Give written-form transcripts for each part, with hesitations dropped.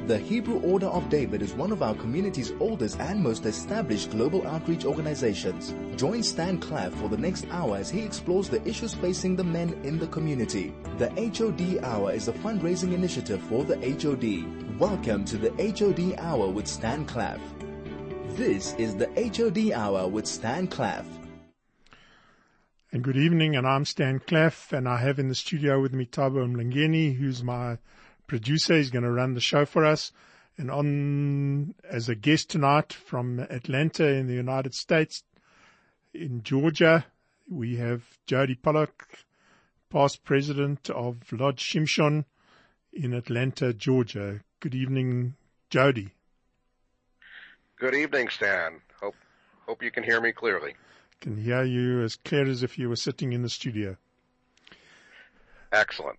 The Hebrew Order of David is one of our community's oldest and most established global outreach organizations. Join Stan Claff for the next hour as he explores the issues facing the men in the community. The HOD Hour is a fundraising initiative for the HOD. Welcome to the HOD Hour with Stan Claff. This is the HOD Hour with Stan Claff. And good evening, and I'm Stan Claff, and I have in the studio with me Thabo Mlangeni, who's my producer. He's going to run the show for us. And on as a guest tonight from Atlanta in the United States, in Georgia, we have Jody Pollock, past president of Lodge Shimshon in Atlanta, Georgia. Good evening, Jody. Good evening, Stan. Hope you can hear me clearly. Can hear you as clear as if you were sitting in the studio. Excellent.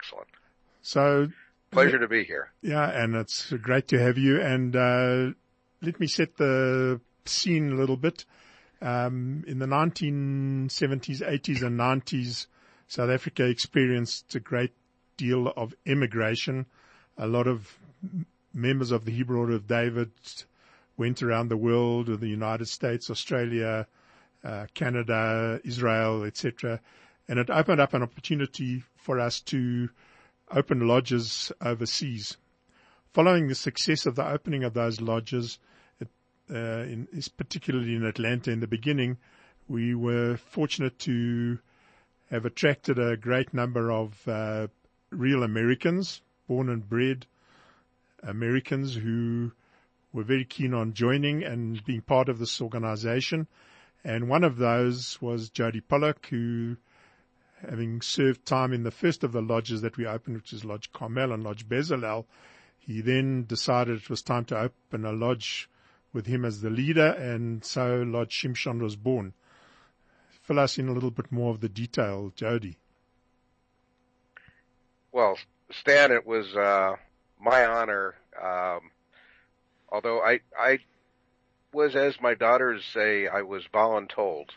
So, pleasure to be here. Yeah, and it's great to have you. And let me set the scene a little bit. In the 1970s, 80s, and 90s, South Africa experienced a great deal of immigration. A lot of members of the Hebrew Order of David went around the world, or the United States, Australia, Canada, Israel, etc. And it opened up an opportunity for us to open lodges overseas. Following the success of the opening of those lodges, particularly in Atlanta in the beginning, we were fortunate to have attracted a great number of real Americans, born and bred Americans, who were very keen on joining and being part of this organization. And one of those was Jody Pollock, who, having served time in the first of the lodges that we opened, which is Lodge Carmel and Lodge Bezalel, he then decided it was time to open a lodge with him as the leader, and so Lodge Shimshon was born. Fill us in a little bit more of the detail, Jody. Well, Stan, it was my honor, although I was, as my daughters say, I was voluntold.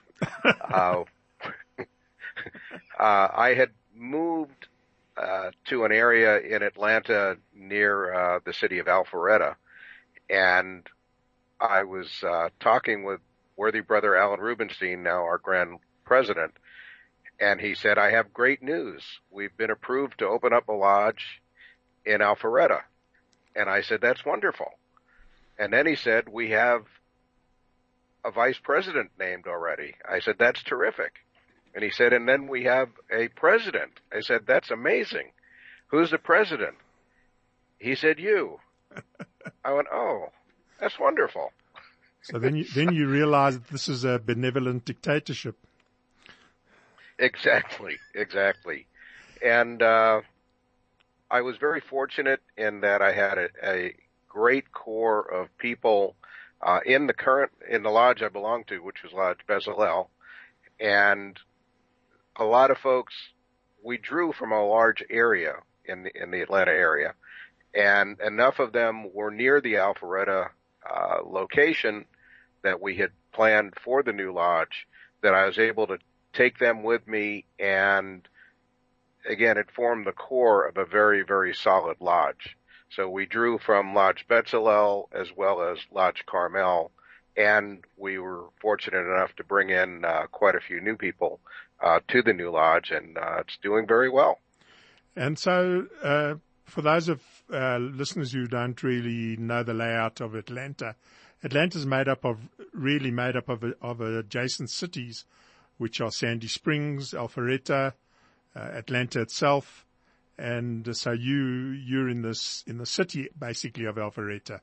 I had moved to an area in Atlanta near the city of Alpharetta, and I was talking with worthy brother Alan Rubenstein, now our grand president, and he said, I have great news. We've been approved to open up a lodge in Alpharetta. And I said, that's wonderful. And then he said, we have a vice president named already. I said, that's terrific. And he said, and then we have a president. I said, that's amazing. Who's the president? He said, you. I went, oh, that's wonderful. So then you realize that this is a benevolent dictatorship. Exactly. And I was very fortunate in that I had a great core of people in the lodge I belonged to, which was Lodge Bezalel, and a lot of folks, we drew from a large area in the Atlanta area, and enough of them were near the Alpharetta location that we had planned for the new lodge that I was able to take them with me, and again, it formed the core of a very, very solid lodge. So we drew from Lodge Bezalel as well as Lodge Carmel, and we were fortunate enough to bring in quite a few new people to the new lodge, and it's doing very well. And so for those of listeners who don't really know the layout of Atlanta, Atlanta's made up of adjacent cities, which are Sandy Springs, Alpharetta, Atlanta itself. And so you're in the city basically of Alpharetta.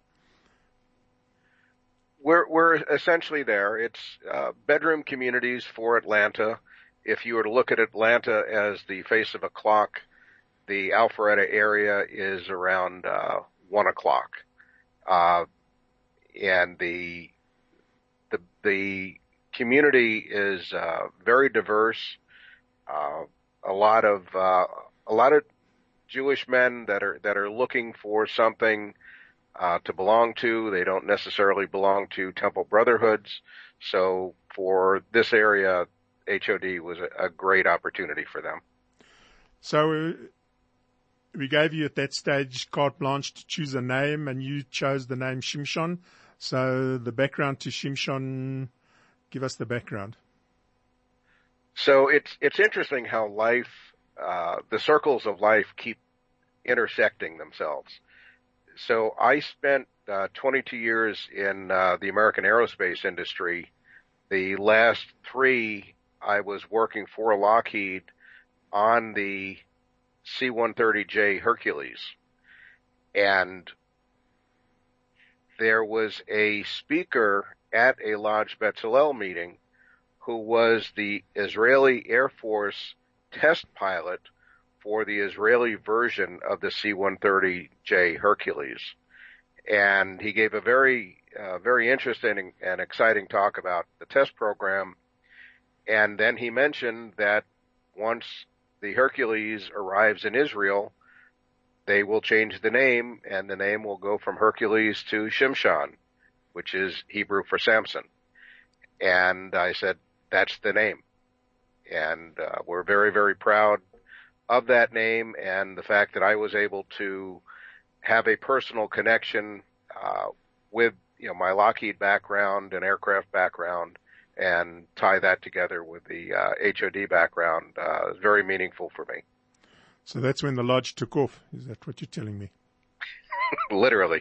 We're essentially there. It's bedroom communities for Atlanta. If you were to look at Atlanta as the face of a clock, the Alpharetta area is around 1 o'clock, and the community is very diverse. A lot of Jewish men that are looking for something to belong to. They don't necessarily belong to Temple Brotherhoods. So for this area, HOD was a great opportunity for them. So we gave you at that stage carte blanche to choose a name, and you chose the name Shimshon. So the background to Shimshon, give us the background. So it's interesting how life, the circles of life keep intersecting themselves. So I spent 22 years in the American aerospace industry. The last 3, I was working for Lockheed on the C-130J Hercules. And there was a speaker at a Lodge Bezalel meeting who was the Israeli Air Force test pilot for the Israeli version of the C-130J Hercules. And he gave a very interesting and exciting talk about the test program. And then he mentioned that once the Hercules arrives in Israel, they will change the name, and the name will go from Hercules to Shimshon, which is Hebrew for Samson. And I said, that's the name. And we're very, very proud of that name and the fact that I was able to have a personal connection with my Lockheed background and aircraft background and tie that together with the HOD background is very meaningful for me. So that's when the Lodge took off. Is that what you're telling me? Literally.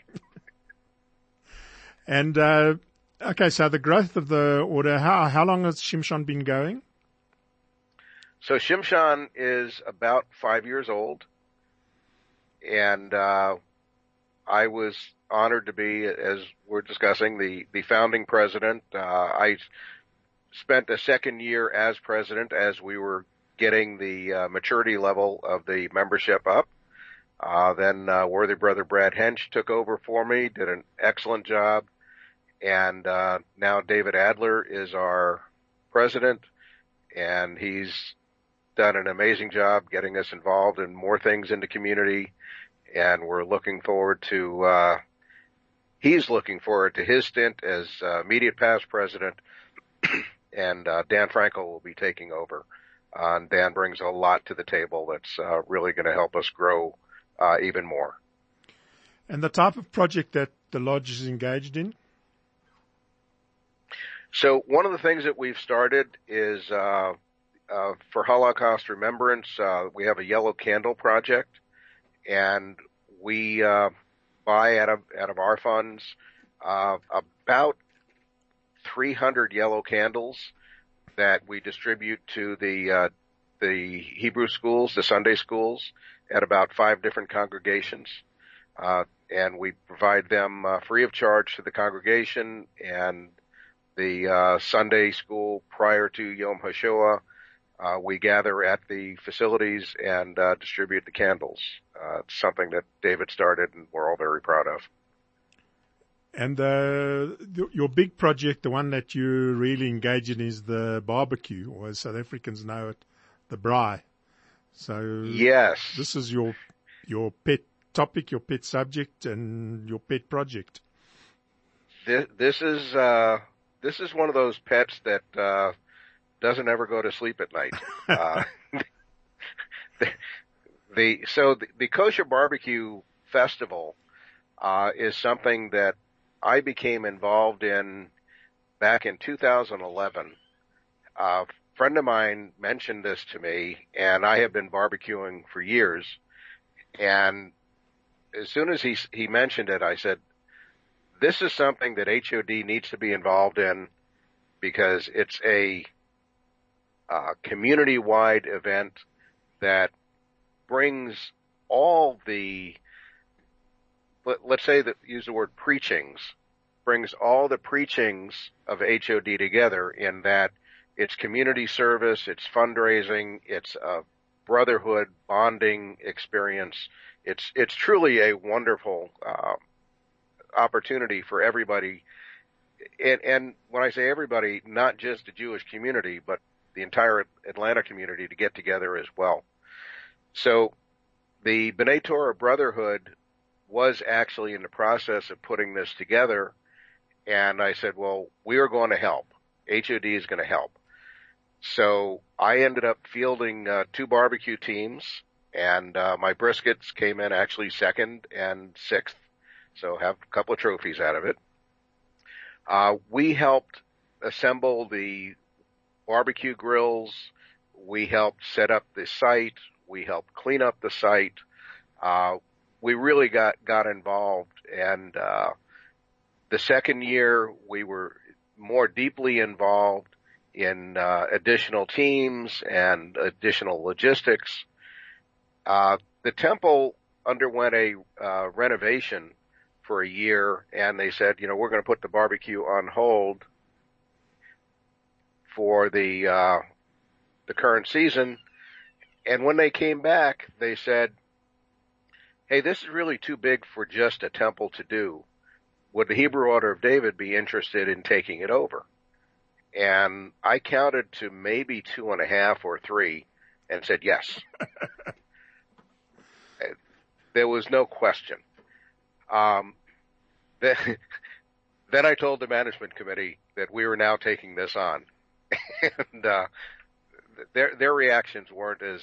And okay, so the growth of the order, how long has Shimshon been going? So Shimshon is about 5 years old, and I was honored to be, as we're discussing, the founding president. I spent a second year as president as we were getting the maturity level of the membership up. Then worthy brother Brad Hench took over for me, did an excellent job, and now David Adler is our president, and he's done an amazing job getting us involved in more things in the community, and we're looking forward to he's looking forward to his stint as immediate past president, and Dan Frankel will be taking over. And Dan brings a lot to the table that's really going to help us grow even more. And the type of project that the Lodge is engaged in? So one of the things that we've started is for Holocaust remembrance, we have a Yellow Candle project, and we buy out of our funds about 300 yellow candles that we distribute to the Hebrew schools, the Sunday schools, at about 5 different congregations, and we provide them free of charge to the congregation and the Sunday school prior to Yom HaShoah. We gather at the facilities and distribute the candles. It's something that David started, and we're all very proud of. And your big project, the one that you're really engaged in, is the barbecue, or as South Africans know it, the braai. So yes, this is your pet topic, your pet subject, and your pet project. This is one of those pets that doesn't ever go to sleep at night. The Kosher Barbecue Festival is something that I became involved in back in 2011. A friend of mine mentioned this to me, and I have been barbecuing for years. And as soon as he mentioned it, I said, this is something that HOD needs to be involved in because it's a community-wide event that brings all the, let's say that use the word preachings, brings all the preachings of HOD together in that it's community service, it's fundraising, it's a brotherhood bonding experience. It's truly a wonderful opportunity for everybody. And when I say everybody, not just the Jewish community, but the entire Atlanta community to get together as well. So the B'nai Torah Brotherhood was actually in the process of putting this together, and I said, well, we are going to help. HOD is going to help. So I ended up fielding 2 barbecue teams, and my briskets came in actually second and sixth, so have a couple of trophies out of it. We helped assemble the barbecue grills. We helped set up the site. We helped clean up the site. We really got involved, and the second year we were more deeply involved in additional teams and additional logistics. The temple underwent a renovation for a year, and they said, we're going to put the barbecue on hold for the current season. And when they came back, they said, hey, this is really too big for just a temple to do. Would the Hebrew Order of David be interested in taking it over? And I counted to maybe 2.5 or 3 and said yes. There was no question. Then I told the management committee that we were now taking this on. And their reactions weren't as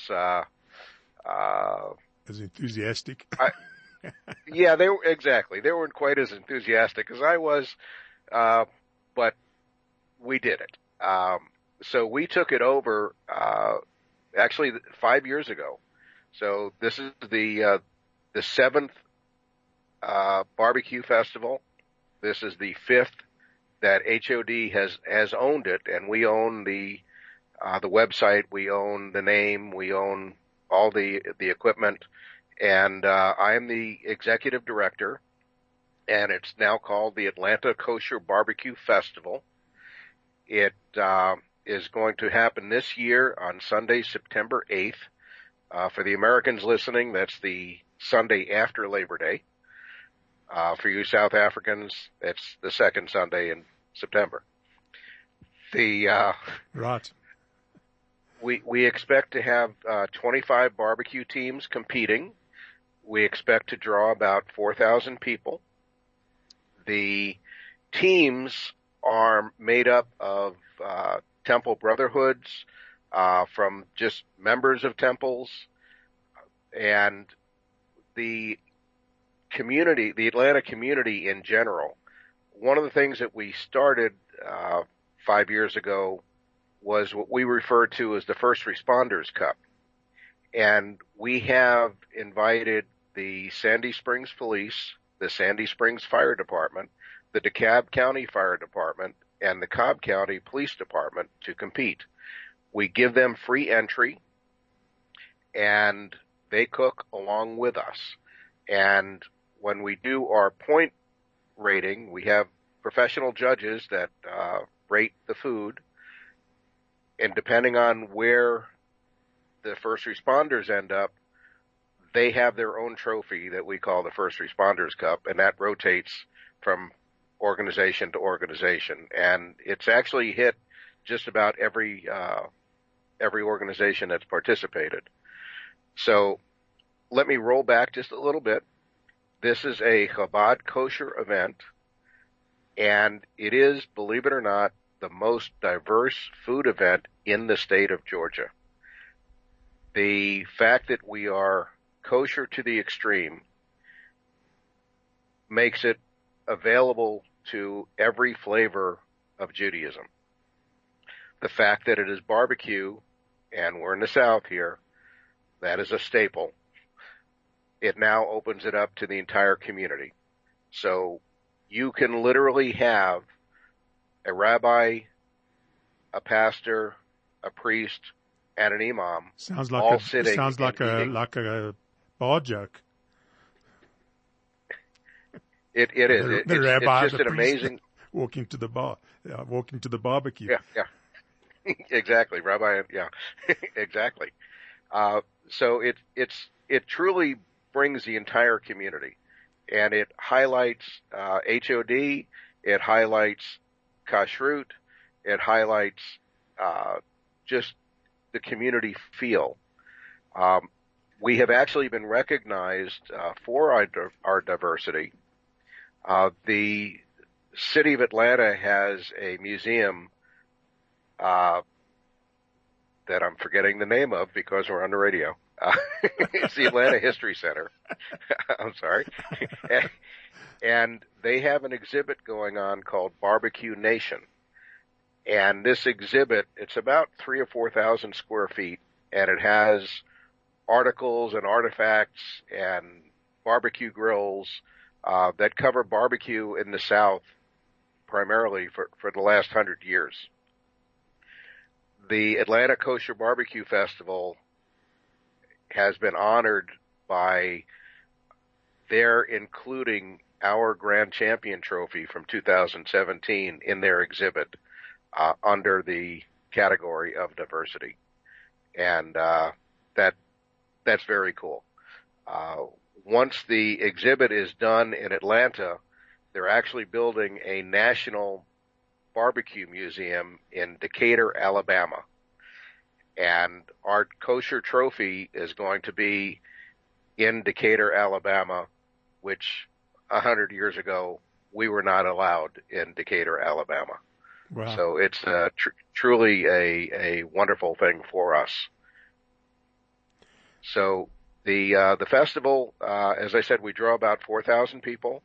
enthusiastic. Yeah, they were exactly. They weren't quite as enthusiastic as I was, but we did it. So we took it over actually 5 years ago. So this is the 7th barbecue festival. This is the 5th that HOD has owned it, and we own the website, we own the name, we own all the equipment, and I am the executive director, and it's now called the Atlanta Kosher Barbecue Festival. It is going to happen this year on Sunday, September 8th. For the Americans listening, that's the Sunday after Labor Day. For you South Africans, it's the second Sunday in September. Right. We expect to have 25 barbecue teams competing. We expect to draw about 4,000 people. The teams are made up of temple brotherhoods, from just members of temples, and the community, the Atlanta community in general. One of the things that we started 5 years ago was what we refer to as the First Responders Cup. And we have invited the Sandy Springs Police, the Sandy Springs Fire Department, the DeKalb County Fire Department, and the Cobb County Police Department to compete. We give them free entry, and they cook along with us. And when we do our point rating, we have professional judges that rate the food, and depending on where the first responders end up, they have their own trophy that we call the First Responders Cup, and that rotates from organization to organization. And it's actually hit just about every organization that's participated. So let me roll back just a little bit. This is a Chabad kosher event, and it is, believe it or not, the most diverse food event in the state of Georgia. The fact that we are kosher to the extreme makes it available to every flavor of Judaism. The fact that it is barbecue, and we're in the South here, that is a staple. It now opens it up to the entire community. So you can literally have a rabbi, a pastor, a priest, and an imam all sitting. Sounds like a bar joke. It is. The rabbi, it's just an amazing walking to the bar, walking to the barbecue. Yeah. Exactly, Rabbi. Yeah, exactly. So it truly brings the entire community, and it highlights HOD. It highlights kashrut. It highlights just the community feel. We have actually been recognized for our diversity. The city of Atlanta has a museum that I'm forgetting the name of because we're on the radio. It's the Atlanta History Center. I'm sorry. And they have an exhibit going on called Barbecue Nation. And this exhibit, it's about 3,000 or 4,000 square feet, and it has articles and artifacts and barbecue grills that cover barbecue in the South primarily for the last 100 years. The Atlanta Kosher Barbecue Festival has been honored by their including our Grand Champion Trophy from 2017 in their exhibit under the category of diversity. And that's very cool. Once the exhibit is done in Atlanta, they're actually building a national barbecue museum in Decatur, Alabama. And our kosher trophy is going to be in Decatur, Alabama, which 100 years ago we were not allowed in Decatur, Alabama. Wow. So it's truly a wonderful thing for us. So the festival, as I said, we draw about 4,000 people.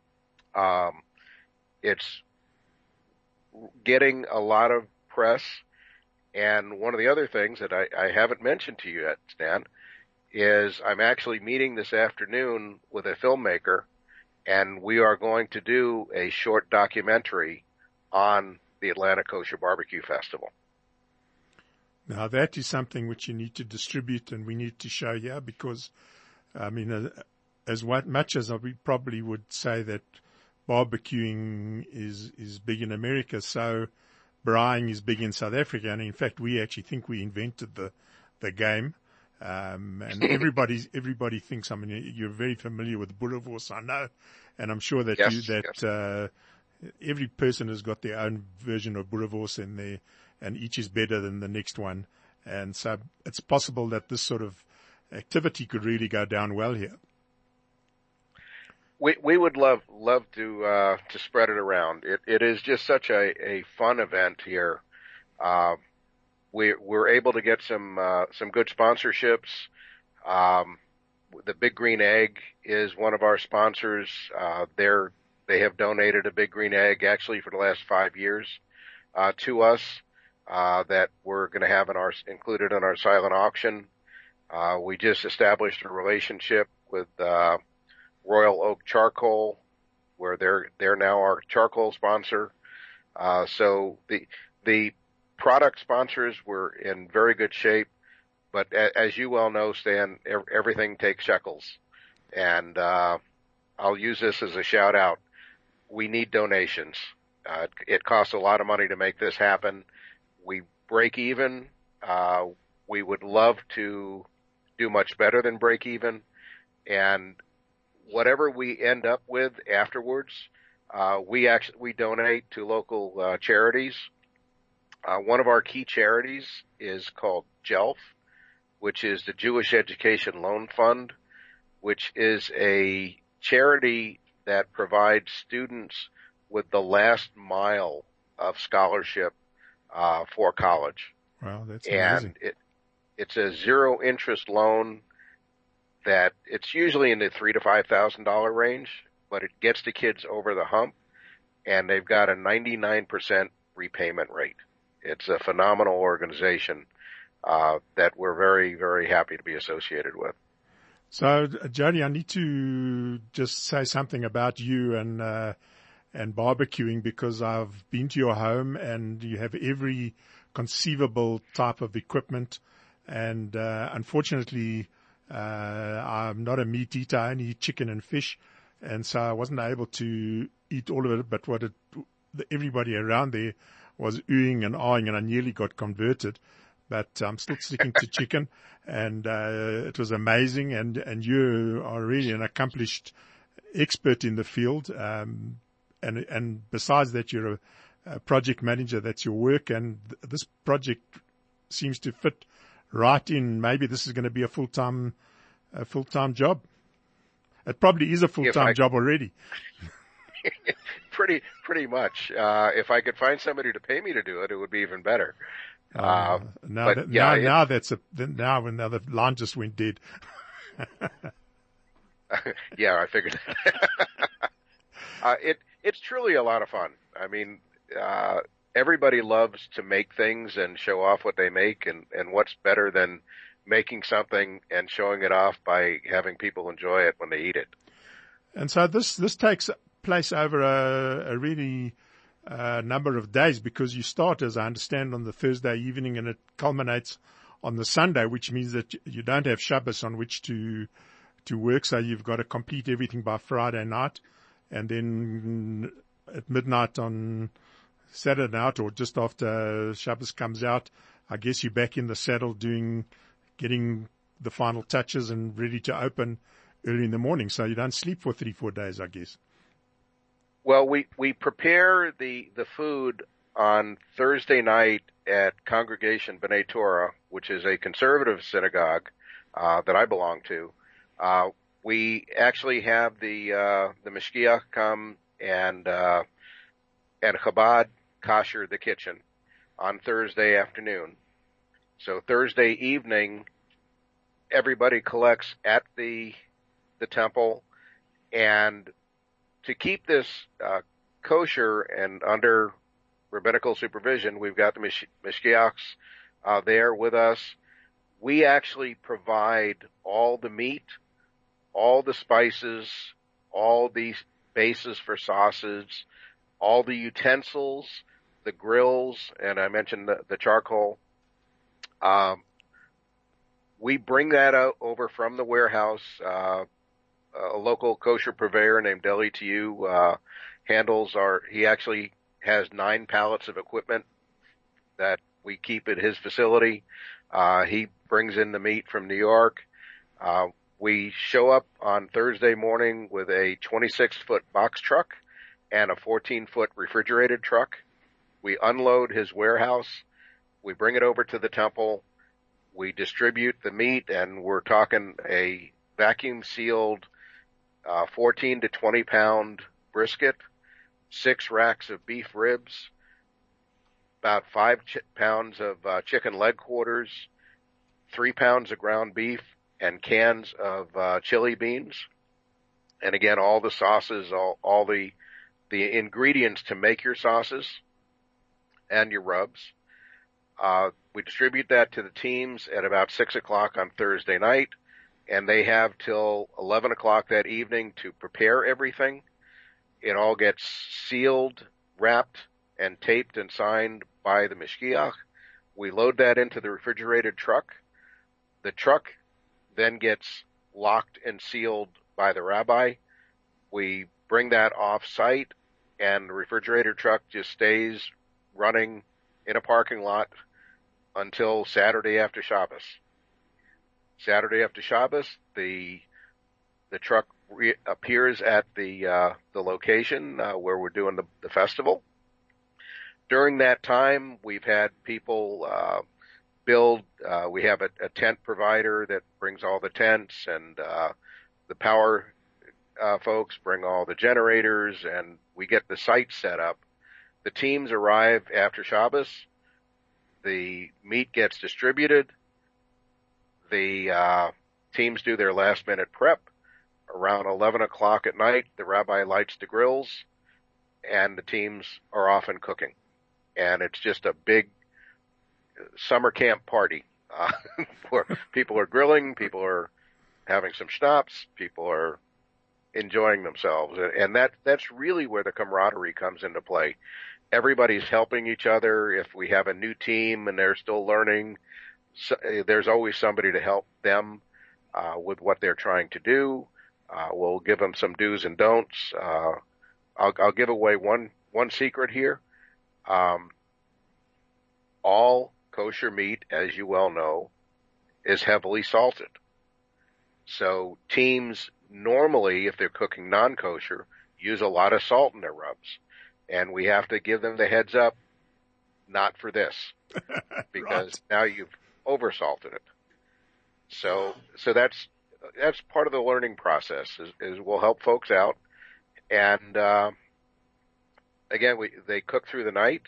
It's getting a lot of press. And one of the other things that I haven't mentioned to you yet, Stan, is I'm actually meeting this afternoon with a filmmaker, and we are going to do a short documentary on the Atlanta Kosher Barbecue Festival. Now that is something which you need to distribute and we need to show here because, I mean, much as we probably would say that barbecuing is big in America, so braaiing is big in South Africa. And in fact, we actually think we invented the game. And everybody thinks, I mean, you're very familiar with boerewors, I know, and I'm sure that yes. Every person has got their own version of boerewors in there, and each is better than the next one. And so it's possible that this sort of activity could really go down well here. We would love to spread it around. It is just such a fun event here. We're able to get some good sponsorships. The Big Green Egg is one of our sponsors. They have donated a Big Green Egg actually for the last 5 years to us that we're going to have included in our silent auction. We just established a relationship with Royal Oak Charcoal, where they're now our charcoal sponsor. So the product sponsors were in very good shape, but as you well know, Stan, everything takes shekels, and I'll use this as a shout out. We need donations. It costs a lot of money to make this happen. We break even. We would love to do much better than break even, and whatever we end up with afterwards, we donate to local charities. One of our key charities is called JELF, which is the Jewish Education Loan Fund, which is a charity that provides students with the last mile of scholarship for college. Wow, that's amazing. And it's a zero interest loan that it's usually in the $3,000 to $5,000 range, but it gets the kids over the hump, and they've got a 99% repayment rate. It's a phenomenal organization that we're very, very happy to be associated with. So, Jody, I need to just say something about you and barbecuing, because I've been to your home and you have every conceivable type of equipment. And unfortunately, I'm not a meat eater. I only eat chicken and fish. And so I wasn't able to eat all of it. But everybody around there was oohing and ahhing, and I nearly got converted. But I'm still sticking to chicken, and it was amazing. And you are really an accomplished expert in the field. And besides that, you're a project manager. That's your work, and this project seems to fit right in. Maybe this is going to be a full-time job. It probably is a full-time job already. Pretty much. If I could find somebody to pay me to do it, it would be even better. Now the line just went dead. Yeah, I figured that. It's truly a lot of fun. I mean, everybody loves to make things and show off what they make, and what's better than making something and showing it off by having people enjoy it when they eat it. And so this takes place over a really number of days, because you start, as I understand, on the Thursday evening and it culminates on the Sunday, which means that you don't have Shabbos on which to work. So you've got to complete everything by Friday night, and then at midnight on Saturday night, or just after Shabbos comes out, I guess you're back in the saddle getting the final touches and ready to open early in the morning. So you don't sleep for 3-4 days, I guess. Well, we prepare the food on Thursday night at Congregation B'nai Torah, which is a conservative synagogue that I belong to. We actually have the mashgiach come and Chabad kosher the kitchen on Thursday afternoon. So Thursday evening, everybody collects at the temple, and to keep this kosher and under rabbinical supervision, we've got the mashgiachs there with us. We actually provide all the meat, all the spices, all the bases for sauces, all the utensils, the grills, and I mentioned the charcoal. We bring that out over from the warehouse. A local kosher purveyor named Deli to You he actually has 9 pallets of equipment that we keep at his facility. He brings in the meat from New York. We show up on Thursday morning with a 26-foot box truck and a 14-foot refrigerated truck. We unload his warehouse. We bring it over to the temple. We distribute the meat, and we're talking a vacuum-sealed 14 to 20 pound brisket, 6 racks of beef ribs, about 5 pounds of chicken leg quarters, 3 pounds of ground beef, and cans of chili beans. And again, all the sauces, all the ingredients to make your sauces and your rubs. We distribute that to the teams at about 6 o'clock on Thursday night, and they have till 11 o'clock that evening to prepare everything. It all gets sealed, wrapped, and taped and signed by the mashgiach. We load that into the refrigerated truck. The truck then gets locked and sealed by the rabbi. We bring that off-site, and the refrigerator truck just stays running in a parking lot until Saturday after Shabbos. Saturday after Shabbos, the truck appears at the location where we're doing the festival. During that time, we've had people build. We have a tent provider that brings all the tents, and the power folks bring all the generators, and we get the site set up. The teams arrive after Shabbos. The meat gets distributed. The teams do their last-minute prep. Around 11 o'clock at night, the rabbi lights the grills, and the teams are off and cooking. And it's just a big summer camp party where people are grilling, people are having some schnapps, people are enjoying themselves. And that's really where the camaraderie comes into play. Everybody's helping each other. If we have a new team and they're still learning, there's always somebody to help them with what they're trying to do. We'll give them some do's and don'ts. I'll give away one secret here. All kosher meat, as you well know, is heavily salted. So teams normally, if they're cooking non-kosher, use a lot of salt in their rubs. And we have to give them the heads up, not for this, because right. Now you've oversalted it. So that's part of the learning process is we'll help folks out. And, again, they cook through the night.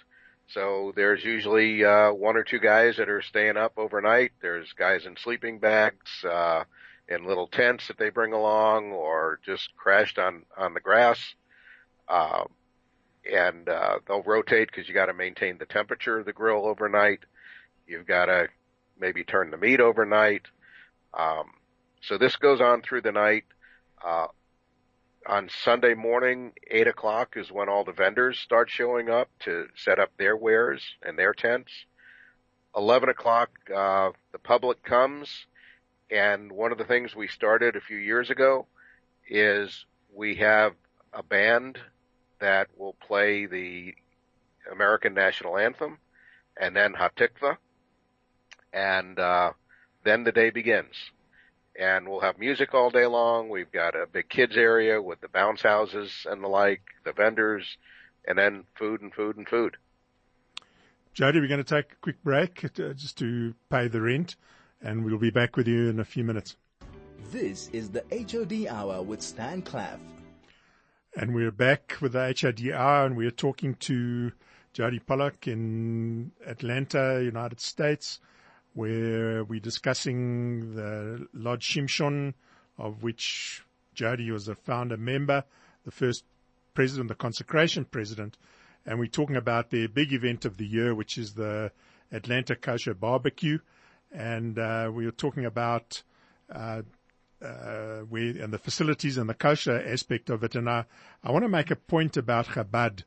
So there's usually one or two guys that are staying up overnight. There's guys in sleeping bags, in little tents that they bring along, or just crashed on the grass. Um, and they'll rotate because you got to maintain the temperature of the grill overnight. You've got to maybe turn the meat overnight. So this goes on through the night. Uh, on Sunday morning, 8 o'clock is when all the vendors start showing up to set up their wares and their tents. 11 o'clock, the public comes. And one of the things we started a few years ago is we have a band that will play the American national anthem and then Hatikva. And then the day begins. And we'll have music all day long. We've got a big kids area with the bounce houses and the like, the vendors, and then food and food and food. Jody, we're going to take a quick break just to pay the rent, and we'll be back with you in a few minutes. This is the HOD Hour with Stan Claff. And we're back with the HOD Hour, and we're talking to Jody Pollock in Atlanta, United States, where we're discussing the Lodge Shimshon, of which Jody was a founder member, the first president, the consecration president. And we're talking about their big event of the year, which is the Atlanta Kosher Barbecue. And we were talking about where and the facilities and the kosher aspect of it. And I want to make a point about Chabad,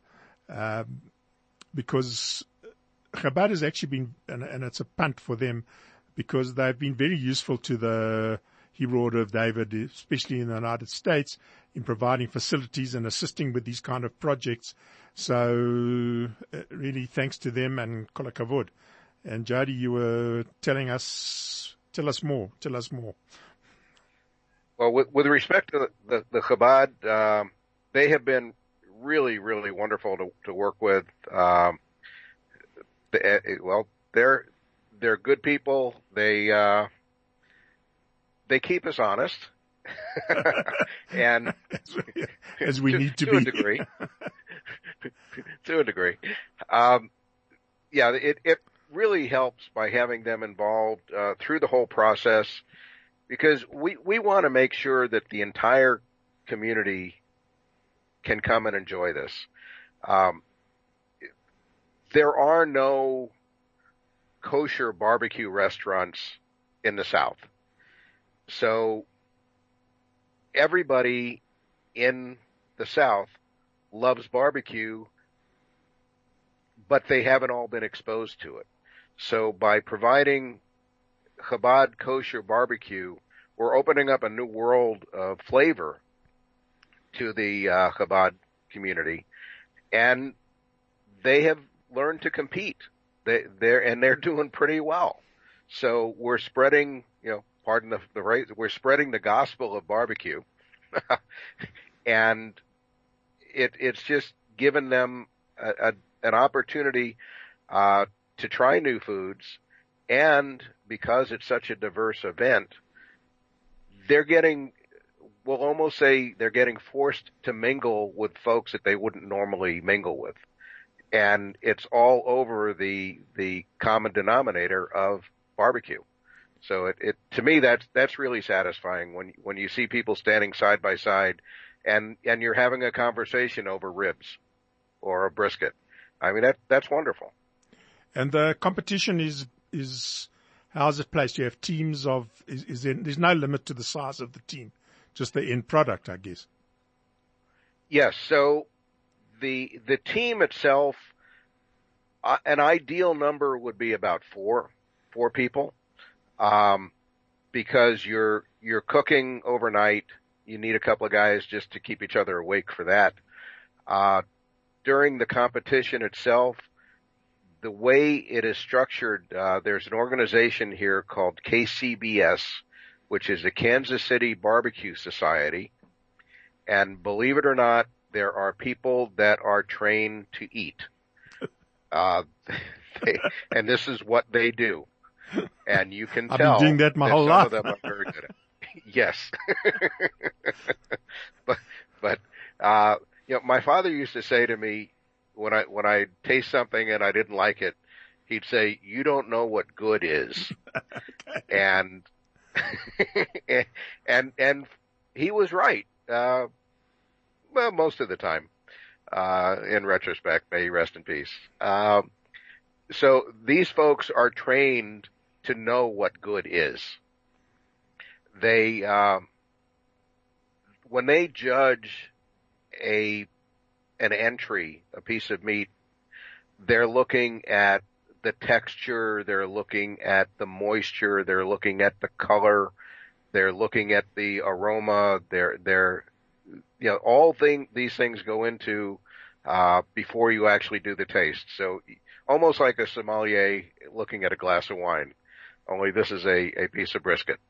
because Chabad has actually been, and it's a punt for them, because they've been very useful to the Hebrew Order of David, especially in the United States, in providing facilities and assisting with these kind of projects. So really thanks to them, and kol hakavod. And Jody, you were tell us more. Well, with respect to the Chabad, they have been really, really wonderful to work with. They're good people. They keep us honest, and as we need to be to a degree. It really helps by having them involved through the whole process, because we want to make sure that the entire community can come and enjoy this. There are no kosher barbecue restaurants in the South. So everybody in the South loves barbecue, but they haven't all been exposed to it. So by providing Chabad kosher barbecue, we're opening up a new world of flavor to the Chabad community, and they have learned to compete. They're doing pretty well. So we're spreading, pardon the phrase, we're spreading the gospel of barbecue, and it's just given them an opportunity to try new foods, and because it's such a diverse event, we'll almost say they're getting forced to mingle with folks that they wouldn't normally mingle with. And it's all over the common denominator of barbecue. So it to me, that's really satisfying when you see people standing side by side and you're having a conversation over ribs or a brisket. I mean, that's wonderful. And the competition is how's it placed? You have teams of, there's no limit to the size of the team, just the end product, I guess. Yes. So the team itself, an ideal number would be about four people, because you're cooking overnight. You need a couple of guys just to keep each other awake for that. During the competition itself, the way it is structured, there's an organization here called KCBS, which is the Kansas City Barbecue Society. And believe it or not, there are people that are trained to eat. And this is what they do. And you can tell I've been doing that my whole life. Some of them are very good at it. Yes. but my father used to say to me, when I taste something and I didn't like it, he'd say, "You don't know what good is," and and he was right. Well, most of the time. In retrospect, may he rest in peace. So these folks are trained to know what good is. They, when they judge an entry, a piece of meat, they're looking at the texture, they're looking at the moisture, they're looking at the color, they're looking at the aroma, they're these things go into before you actually do the taste. So almost like a sommelier looking at a glass of wine, only this is a piece of brisket.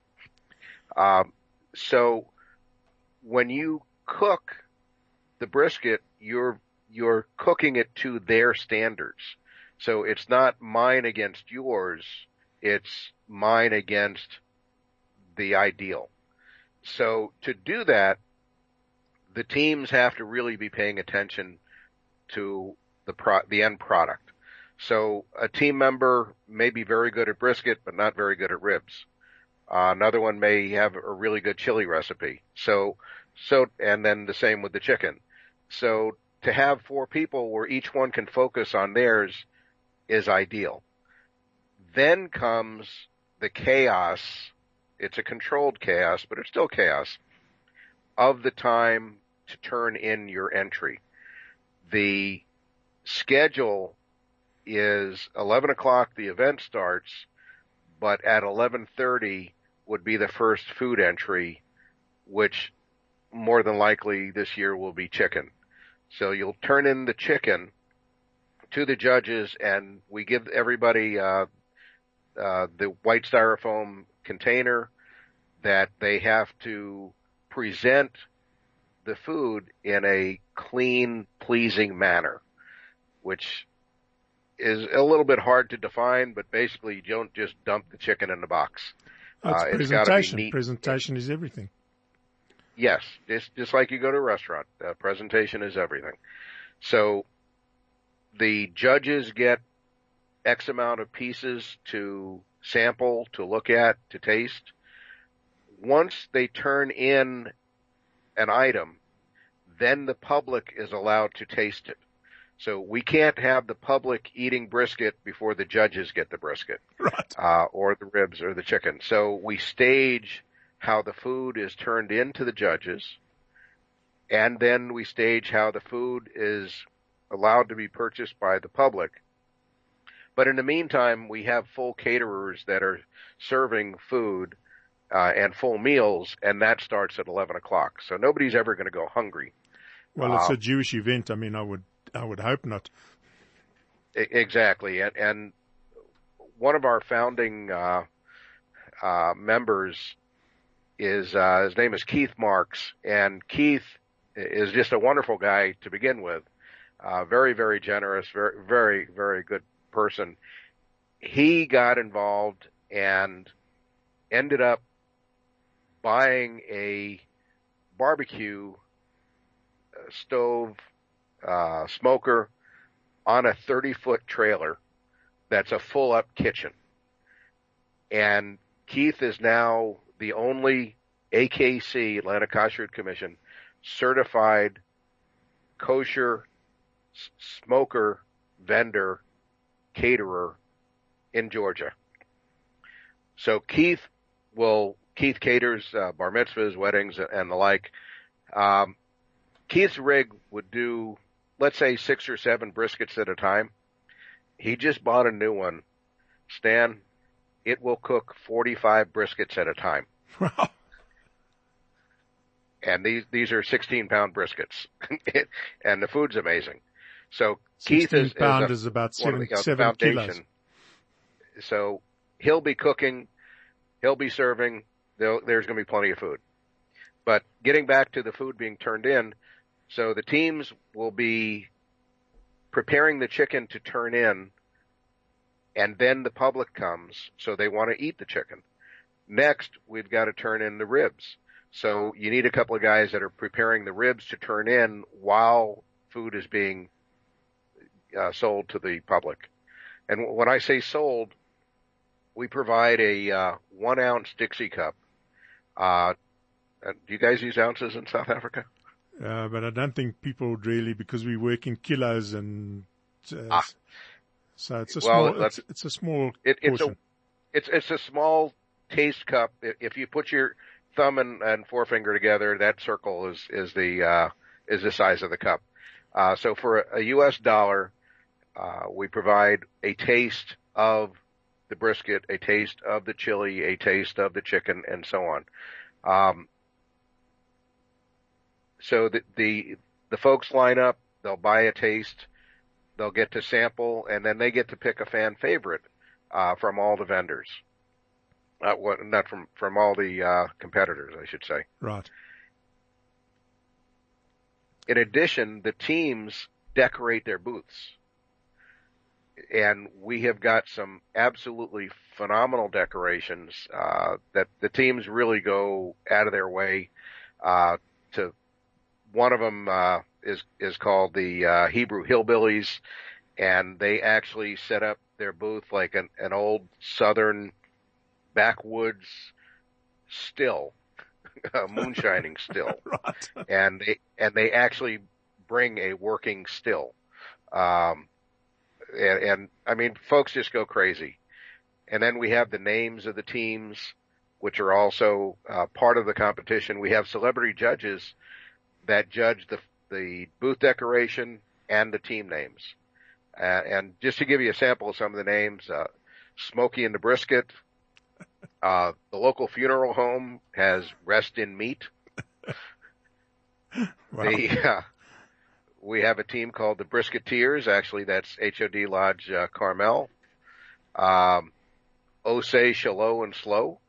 So when you cook the brisket, you're cooking it to their standards. So it's not mine against yours, it's mine against the ideal. So to do that, the teams have to really be paying attention to the end product. So a team member may be very good at brisket, but not very good at ribs. Another one may have a really good chili recipe. So, and then the same with the chicken. So to have 4 people where each one can focus on theirs is ideal. Then comes the chaos. It's a controlled chaos, but it's still chaos of the time to turn in your entry. The schedule is 11 o'clock, the event starts, but at 11:30 would be the first food entry, which more than likely this year will be chicken. So you'll turn in the chicken to the judges, and we give everybody the white styrofoam container that they have to present the food in a clean, pleasing manner, which is a little bit hard to define, but basically you don't just dump the chicken in the box. It's It's presentation. gotta be neat. Presentation is everything. Yes, just like you go to a restaurant, presentation is everything. So the judges get X amount of pieces to sample, to look at, to taste. Once they turn in an item, then the public is allowed to taste it. So we can't have the public eating brisket before the judges get the brisket, Right. or the ribs or the chicken. So we stage how the food is turned into the judges, and then we stage how the food is allowed to be purchased by the public. But in the meantime, we have full caterers that are serving food and full meals, and that starts at 11 o'clock. So nobody's ever going to go hungry. Well, it's a Jewish event. I mean, I would hope not. Exactly. And one of our founding members is his name is Keith Marks, and Keith is just a wonderful guy to begin with. Very, very generous, very, very, very good person. He got involved and ended up buying a barbecue stove, smoker on a 30-foot trailer that's a full-up kitchen. And Keith is now the only AKC, Atlanta Kosher Commission, certified kosher smoker vendor caterer in Georgia. So Keith caters bar mitzvahs, weddings, and the like. Keith's rig would do, let's say, 6 or 7 briskets at a time. He just bought a new one. Stan, it will cook 45 briskets at a time. Wow. And these are 16-pound briskets. And the food's amazing. So Keith is about one 7 kilos. So he'll be cooking, he'll be serving, there's going to be plenty of food. But getting back to the food being turned in, so the teams will be preparing the chicken to turn in, and then the public comes, so they want to eat the chicken. Next, we've got to turn in the ribs. So you need a couple of guys that are preparing the ribs to turn in while food is being sold to the public. And when I say sold, we provide a 1 ounce Dixie cup. Do you guys use ounces in South Africa? But I don't think people would really, because we work in kilos and so it's a small portion. It's a small taste cup. If you put your thumb and forefinger together, that circle is the size of the cup. So for a U.S. dollar, we provide a taste of the brisket, a taste of the chili, a taste of the chicken, and so on. So the folks line up, they'll buy a taste, they'll get to sample, and then they get to pick a fan favorite from all the vendors. Not from all the competitors, I should say. Right. In addition, the teams decorate their booths. And we have got some absolutely phenomenal decorations that the teams really go out of their way to. One of them is called the Hebrew Hillbillies, and they actually set up their booth like an old Southern backwoods still, moonshining still, Right. and they actually bring a working still, and I mean, folks just go crazy. And then we have the names of the teams, which are also part of the competition. We have celebrity judges that judge the booth decoration and the team names. And just to give you a sample of some of the names, Smokey and the Brisket, the local funeral home has Rest in Meat. Wow. We have a team called the Brisketeers. Actually, that's HOD Lodge Carmel. Osei, Shallow, and Slow.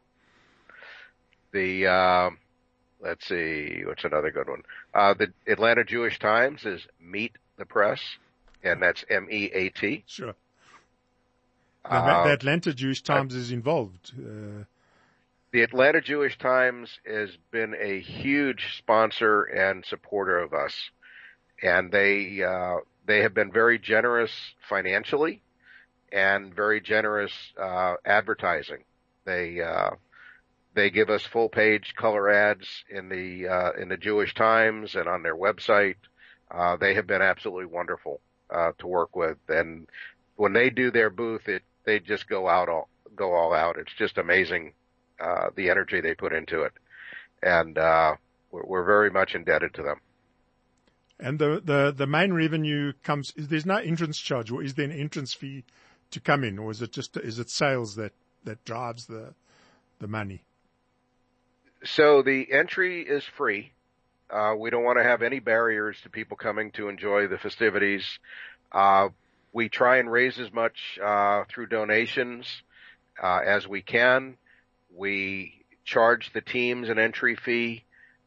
Let's see, what's another good one? The Atlanta Jewish Times is Meet the Press, and that's MEAT. Sure. The Atlanta Jewish Times is involved. The Atlanta Jewish Times has been a huge sponsor and supporter of us, and they have been very generous financially and very generous advertising. They give us full page color ads in the Jewish Times and on their website. They have been absolutely wonderful to work with, and when they do their booth, they just go all out. It's just amazing the energy they put into it, and we're very much indebted to them. And the main revenue comes. There's no entrance charge, or is there an entrance fee to come in, or is it sales that drives the money? So the entry is free. We don't want to have any barriers to people coming to enjoy the festivities. We try and raise as much through donations as we can. We charge the teams an entry fee.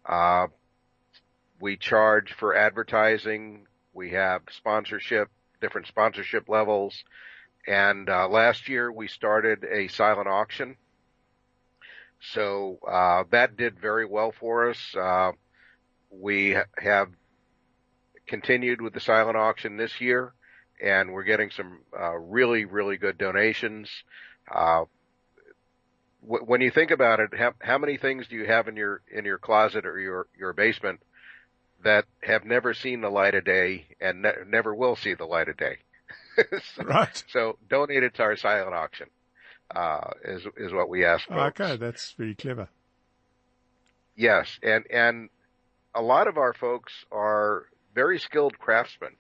We charge for advertising. We have sponsorship, different sponsorship levels. And last year we started a silent auction. So that did very well for us. We have continued with the silent auction this year, and we're getting some really, really good donations. When you think about it, how many things do you have in your closet or your basement that have never seen the light of day and never will see the light of day? Right. So donate it to our silent auction. Is what we ask folks. Okay, that's very clever. Yes, and a lot of our folks are very skilled craftsmen.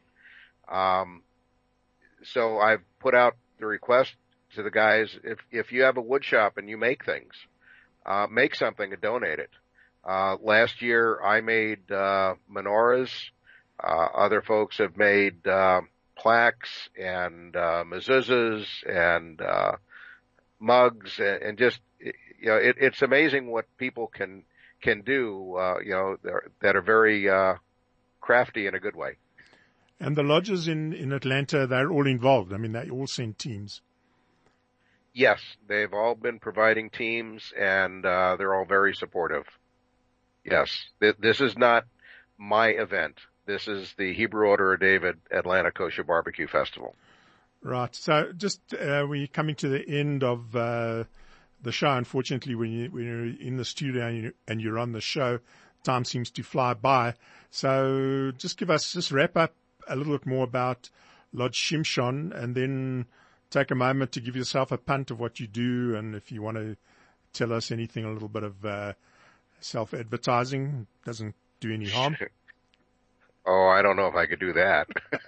So I've put out the request to the guys, if you have a wood shop and you make things, make something and donate it. Last year I made menorahs. Other folks have made plaques and mezuzahs and mugs, and just, it's amazing what people can do, that are very crafty in a good way. And the lodges in Atlanta, they're all involved. I mean, they all send teams. Yes, they've all been providing teams, and they're all very supportive. Yes, this is not my event. This is the Hebrew Order of David Atlanta Kosher Barbecue Festival. Right. So just we're coming to the end of the show. Unfortunately, when you're in the studio and you're on the show, time seems to fly by. So just wrap up a little bit more about Lodge Shimshon, and then take a moment to give yourself a punt of what you do, and if you want to tell us anything, a little bit of self-advertising doesn't do any harm. Oh, I don't know if I could do that.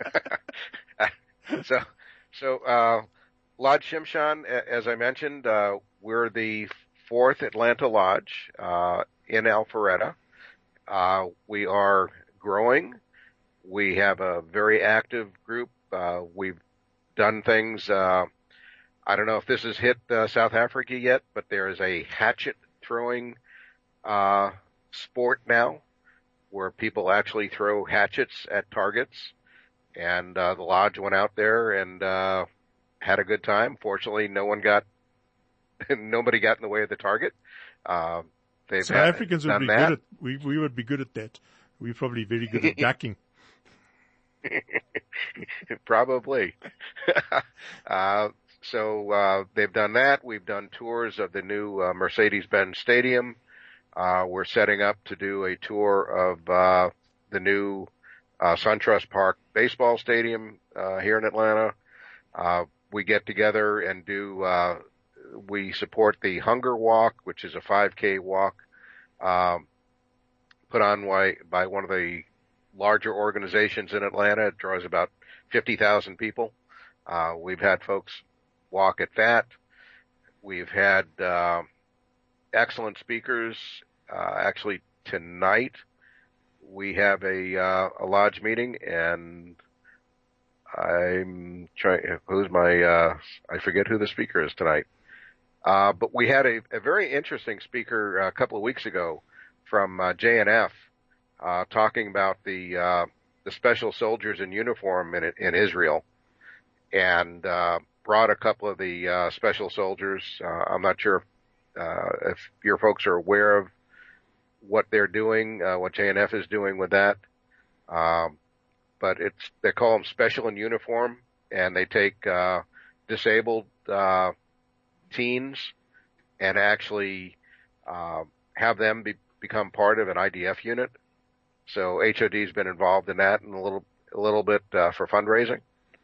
So, Lodge Shimshon, as I mentioned, we're the fourth Atlanta lodge in Alpharetta. We are growing. We have a very active group. We've done things. I don't know if this has hit South Africa yet, but there is a hatchet throwing sport now, where people actually throw hatchets at targets. And the lodge went out there and had a good time. Fortunately, nobody got in the way of the target. South Africans would be good at we would be good at that. We're probably very good at ducking. Probably. So they've done that. We've done tours of the new Mercedes-Benz Stadium. We're setting up to do a tour of the new SunTrust Park baseball stadium here in Atlanta. We get together and we support the Hunger Walk, which is a 5K walk put on by one of the larger organizations in Atlanta. It draws about 50,000 people. We've had folks walk at that. We've had excellent speakers. Actually, tonight we have a lodge meeting, and I'm trying. I forget who the speaker is tonight. But we had a very interesting speaker a couple of weeks ago from JNF. Talking about the special soldiers in uniform in Israel, and brought a couple of the special soldiers. I'm not sure if your folks are aware of what they're doing, what JNF is doing with that. But they call them special in uniform, and they take disabled teens and actually have them become part of an IDF unit. So HOD's been involved in that and a little bit for fundraising.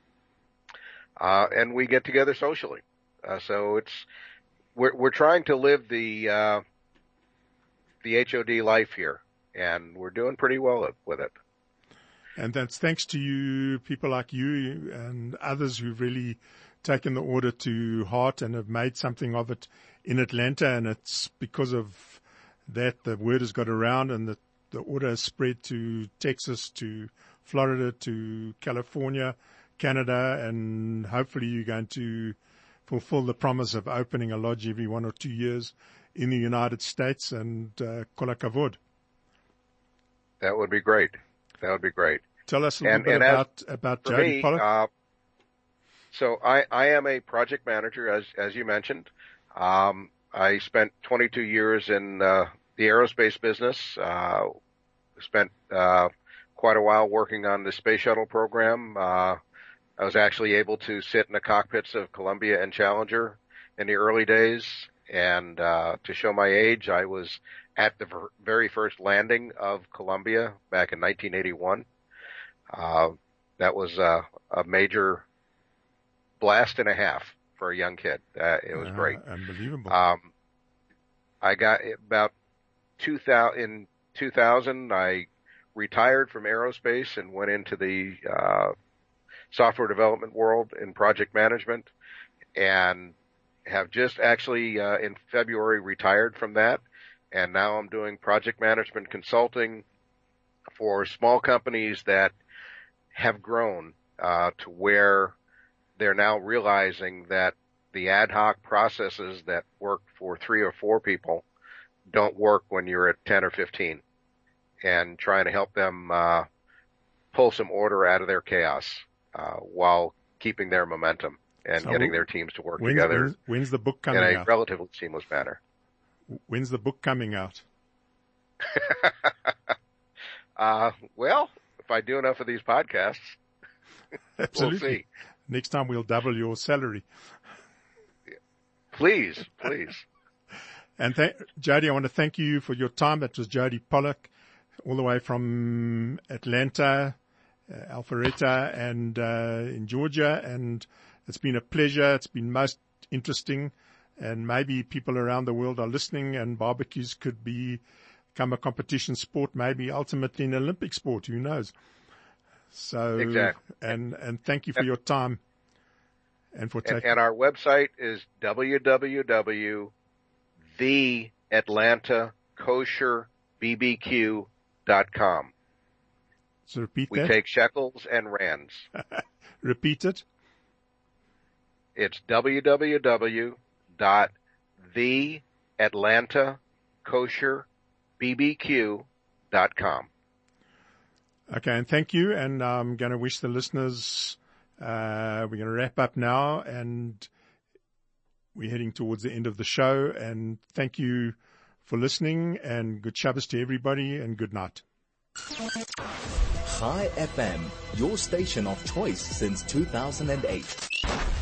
And we get together socially. So we're trying to live the HOD life here, and we're doing pretty well with it. And that's thanks to you, people like you and others who've really taken the order to heart and have made something of it in Atlanta. And it's because of that the word has got around, and the order has spread to Texas, to Florida, to California, Canada, and hopefully you're going to fulfill the promise of opening a lodge every 1 or 2 years in the United States, and kol hakavod. That would be great. Tell us a little bit about Jody Pollock. So I am a project manager, as you mentioned. I spent 22 years in the aerospace business. Spent quite a while working on the space shuttle program. I was actually able to sit in the cockpits of Columbia and Challenger in the early days. And to show my age, I was at the very first landing of Columbia back in 1981. That was a major blast and a half for a young kid. It was great. Unbelievable. I got about 2000, I retired from aerospace and went into the software development world in project management, and have just actually in February retired from that. And now I'm doing project management consulting for small companies that have grown to where they're now realizing that the ad hoc processes that work for 3 or 4 people don't work when you're at 10 or 15, and trying to help them pull some order out of their chaos while keeping their momentum and getting their teams to work together. When's the book coming out? In a relatively seamless manner. When's the book coming out? Well, if I do enough of these podcasts. Absolutely. We'll see. Next time we'll double your salary. Please. And Jody, I want to thank you for your time. That was Jody Pollock, all the way from Atlanta, Alpharetta, and in Georgia. And it's been a pleasure. It's been most interesting. And maybe people around the world are listening, and barbecues could become a competition sport, maybe ultimately an Olympic sport. Who knows? So, exactly. And thank you for your time and for taking. And our website is www.theatlantacosherbbq.com. So repeat we that. We take shekels and rands. Repeat it. It's www.theatlantacosherbbq.com. Okay, and thank you. And I'm going to wish the listeners, we're going to wrap up now, and we're heading towards the end of the show. And thank you for listening, and good Shabbos to everybody, and good night. Chai FM, your station of choice since 2008.